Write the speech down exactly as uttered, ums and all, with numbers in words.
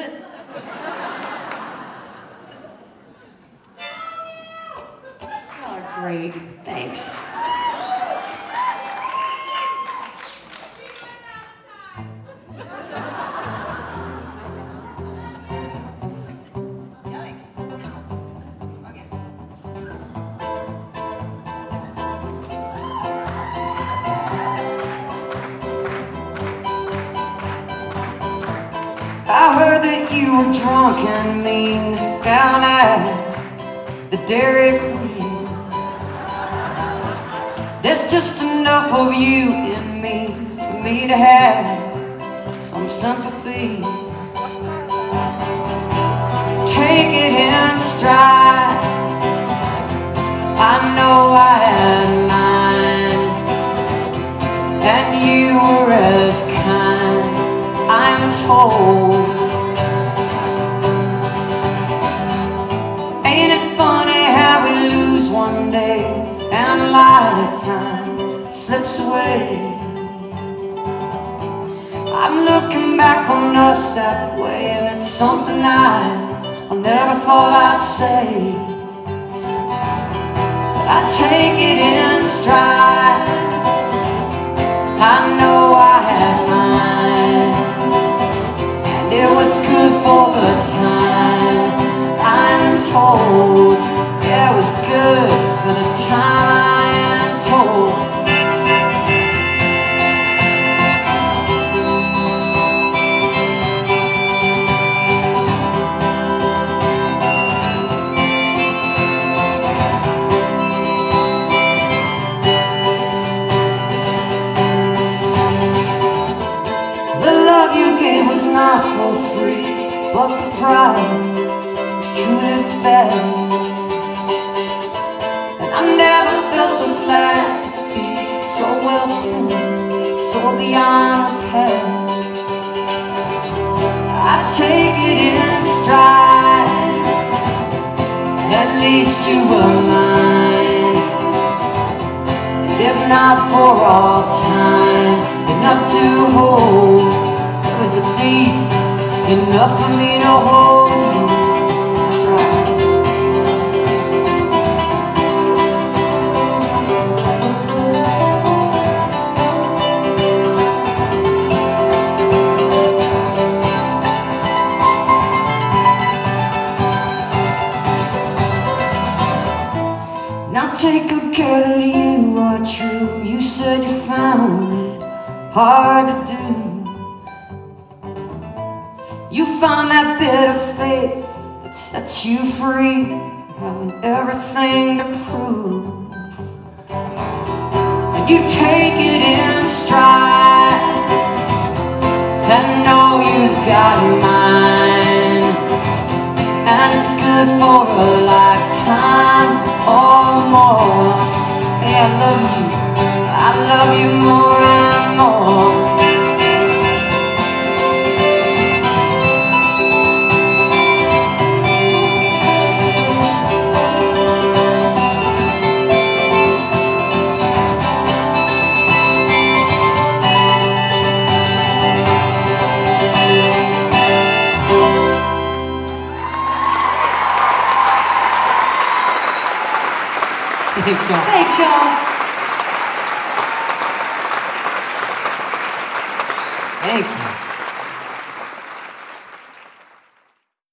Oh, great. Thanks. I heard that you were drunk and mean down at the Dairy Queen. There's just enough of you in me for me to have some sympathy. Take it in stride. I know I had mine, and you were as kind, I'm told. Ain't it funny how we lose one day and a lifetime slips away? I'm looking back on us that way, and it's something I, I never thought I'd say. But I take it in stride. I know I had mine, and it was good for the time, I'm told. Yeah, it was good for the time, I'm told. The love you gave was not for free, but the price was truly fair. And I never felt so glad to be so well spent, so beyond repair. I take it in stride. At least you were mine, and if not for all time, enough to hold. It was at least enough for me to hold you. That's right. Now take good care that you are true. You said you found it hard to do. You found that bit of faith that sets you free, having everything to prove. And you take it in stride, and know you've got mine, and it's good for a lifetime or more. Hey, I love you, I love you more and more. Thanks, y'all. Thanks, y'all. Thank you.